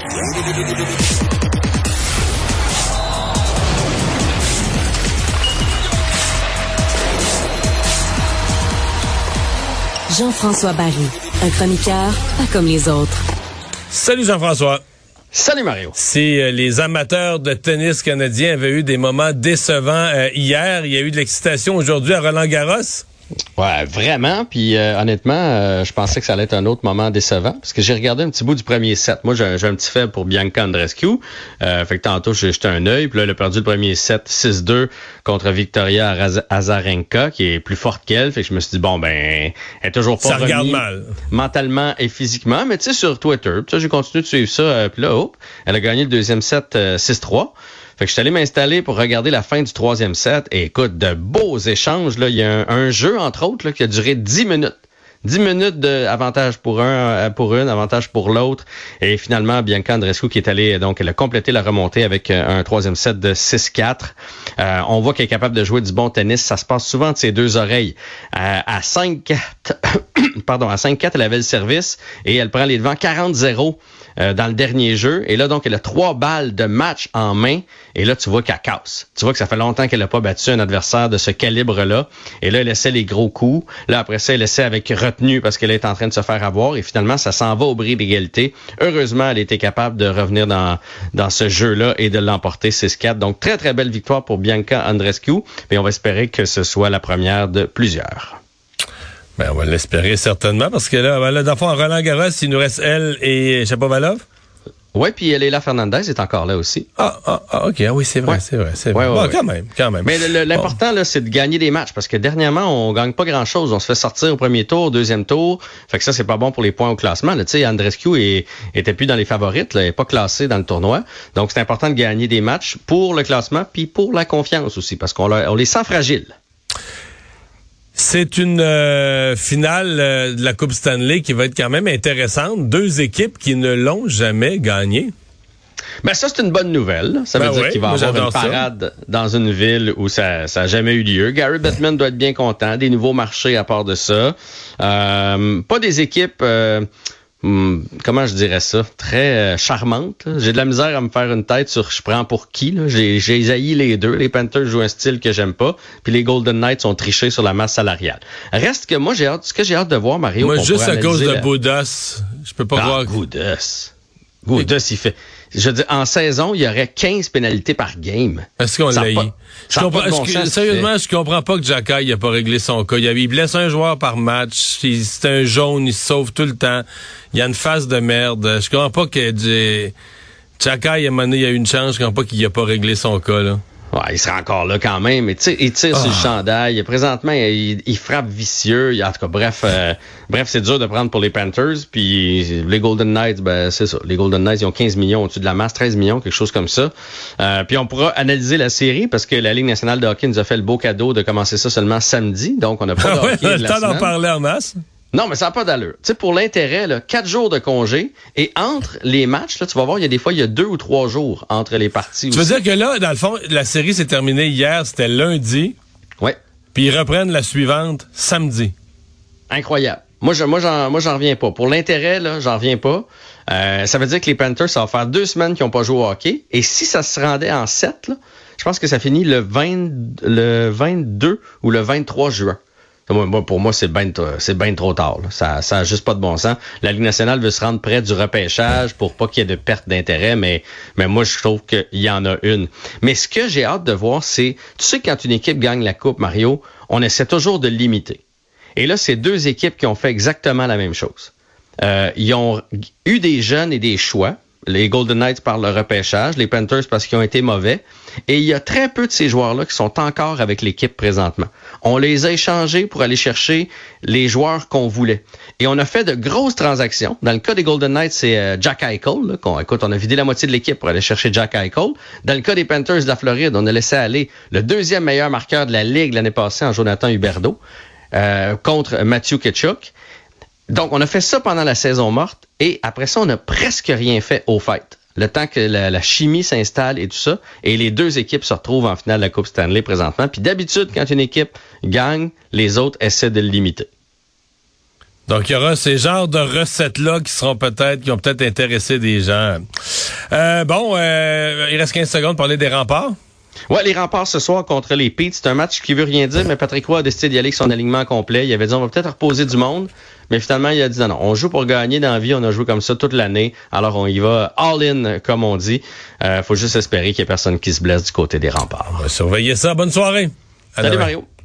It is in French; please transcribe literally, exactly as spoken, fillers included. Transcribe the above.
Jean-François Barry, un chroniqueur pas comme les autres. Salut Jean-François. Salut Mario. Si euh, les amateurs de tennis canadiens avaient eu des moments décevants euh, hier, il y a eu de l'excitation aujourd'hui à Roland-Garros. Ouais, vraiment. Puis euh, honnêtement, euh, je pensais que ça allait être un autre moment décevant parce que j'ai regardé un petit bout du premier set. Moi, j'ai, j'ai un petit faible pour Bianca Andreescu. Euh, fait que tantôt, j'ai jeté un œil. Puis là, elle a perdu le premier set six deux contre Victoria Azarenka, qui est plus forte qu'elle. Fait que je me suis dit, bon, ben, elle est toujours pas ça regarde remis mal. Mentalement et physiquement. Mais tu sais, sur Twitter, puis ça, j'ai continué de suivre ça. Euh, puis là, hop, elle a gagné le deuxième set euh, six trois. Fait que je suis allé m'installer pour regarder la fin du troisième set. Et écoute, de beaux échanges. Là, il y a un, un jeu, entre autres, là, qui a duré dix minutes. dix minutes d'avantage pour un, pour une, avantage pour l'autre. Et finalement, Bianca Andreescu qui est allée, donc, elle a complété la remontée avec un troisième set de six quatre. Euh, on voit qu'elle est capable de jouer du bon tennis. Ça se passe souvent de ses deux oreilles. Euh, à cinq quatre, pardon, à cinq quatre, elle avait le service et elle prend les devants quarante zéro. Euh, dans le dernier jeu. Et là, donc, elle a trois balles de match en main. Et là, tu vois qu'elle casse. Tu vois que ça fait longtemps qu'elle n'a pas battu un adversaire de ce calibre-là. Et là, elle essaie les gros coups. Là, après ça, elle essaie avec retenue parce qu'elle est en train de se faire avoir. Et finalement, ça s'en va au bris d'égalité. Heureusement, elle était capable de revenir dans dans ce jeu-là et de l'emporter six quatre. Donc, très, très belle victoire pour Bianca Andreescu. Et on va espérer que ce soit la première de plusieurs. Ben, on va l'espérer certainement, parce que là, ben là dans le fond, en Roland-Garros, il nous reste elle et Shapovalov. Oui, puis Leila Fernandez est encore là aussi. Ah, ah, ah ok, oui, c'est vrai, ouais. c'est vrai, c'est vrai. Ouais, ouais, bon, ouais. quand même, quand même. Mais le, l'important, bon. là, c'est de gagner des matchs, parce que dernièrement, on gagne pas grand-chose. On se fait sortir au premier tour, au deuxième tour. Fait que ça, c'est pas bon pour les points au classement. Tu sais, Andreescu est, était plus dans les favorites, là, elle est pas classée dans le tournoi. Donc, c'est important de gagner des matchs pour le classement, puis pour la confiance aussi, parce qu'on on les sent fragiles. C'est une euh, finale euh, de la Coupe Stanley qui va être quand même intéressante. Deux équipes qui ne l'ont jamais gagnée. Ben ça, c'est une bonne nouvelle. Ça veut ben dire oui, qu'il va y avoir une parade ça. dans une ville où ça n'a jamais eu lieu. Gary Bettman doit être bien content. Des nouveaux marchés à part de ça. Euh, pas des équipes... Euh, Hum, comment je dirais ça? Très euh, charmante. Là. J'ai de la misère à me faire une tête sur je prends pour qui. Là. J'ai, j'ai haï les deux. Les Panthers jouent un style que j'aime pas. Puis les Golden Knights ont triché sur la masse salariale. Reste que moi, j'ai hâte, ce que j'ai hâte de voir, Mario... Moi, juste à cause la... de Boudas, je peux pas ah, voir... Boudas. Boudas, il fait... Je veux dire, en saison, il y aurait quinze pénalités par game. Est-ce qu'on l'a eu? Je comprends, bon je, sérieusement, je comprends pas que Xhekaj n'a pas réglé son cas. Il, avait, il blesse un joueur par match. Il, c'est un jaune, il se sauve tout le temps. Il y a une face de merde. Je comprends pas que Xhekaj, à un moment donné, il a eu une chance. Je comprends pas qu'il n'a pas réglé son cas, là. Ouais, il sera encore là quand même, mais tu sais, il tire oh. sur le chandail. Présentement, il, il frappe vicieux. Il, en tout cas, bref, euh, bref, c'est dur de prendre pour les Panthers. Puis les Golden Knights, ben c'est ça. Les Golden Knights, ils ont quinze millions au-dessus de la masse, treize millions, quelque chose comme ça. Euh, puis on pourra analyser la série parce que la Ligue nationale de hockey nous a fait le beau cadeau de commencer ça seulement samedi. Donc, on n'a pas de hockey ouais, de la le temps semaine. d'en parler en masse. Non, mais ça n'a pas d'allure. Tu sais, pour l'intérêt, là, quatre jours de congé et entre les matchs, là, tu vas voir, il y a des fois, il y a deux ou trois jours entre les parties. Tu aussi. veux dire que là, dans le fond, la série s'est terminée hier, c'était lundi. Ouais. Puis ils reprennent la suivante samedi. Incroyable. Moi, je, moi, j'en, moi, j'en reviens pas. Pour l'intérêt, là, j'en reviens pas. Euh, ça veut dire que les Panthers, ça va faire deux semaines qu'ils n'ont pas joué au hockey. Et si ça se rendait en sept, là, je pense que ça finit le vingt, le vingt-deux ou le vingt-trois juin. Moi, pour moi, c'est bien c'est bien trop tard. Là. Ça ça a juste pas de bon sens. La Ligue nationale veut se rendre près du repêchage pour pas qu'il y ait de perte d'intérêt, mais mais moi, je trouve qu'il y en a une. Mais ce que j'ai hâte de voir, c'est... Tu sais, quand une équipe gagne la Coupe, Mario, on essaie toujours de limiter. Et là, c'est deux équipes qui ont fait exactement la même chose. Euh, ils ont eu des jeunes et des choix. Les Golden Knights par le repêchage, les Panthers parce qu'ils ont été mauvais. Et il y a très peu de ces joueurs-là qui sont encore avec l'équipe présentement. On les a échangés pour aller chercher les joueurs qu'on voulait. Et on a fait de grosses transactions. Dans le cas des Golden Knights, c'est euh, Jack Eichel. Là, qu'on, écoute, on a vidé la moitié de l'équipe pour aller chercher Jack Eichel. Dans le cas des Panthers de la Floride, on a laissé aller le deuxième meilleur marqueur de la Ligue l'année passée en Jonathan Huberdeau euh, contre Matthew Tkachuk. Donc, on a fait ça pendant la saison morte et après ça, on n'a presque rien fait au fait. Le temps que la, la chimie s'installe et tout ça. Et les deux équipes se retrouvent en finale de la Coupe Stanley présentement. Puis d'habitude, quand une équipe gagne, les autres essaient de le limiter. Donc, il y aura ces genres de recettes-là qui seront peut-être, qui ont peut-être intéressé des gens. Euh, bon, euh, il reste quinze secondes pour parler des remparts. Ouais, les remparts ce soir contre les Petes, c'est un match qui veut rien dire, mais Patrick Roy a décidé d'y aller avec son alignement complet. Il avait dit on va peut-être reposer du monde, mais finalement il a dit non, non, on joue pour gagner dans la vie, on a joué comme ça toute l'année, alors on y va all-in comme on dit. Euh, faut juste espérer qu'il y ait personne qui se blesse du côté des remparts. On va surveiller ça. Bonne soirée. Salut Mario.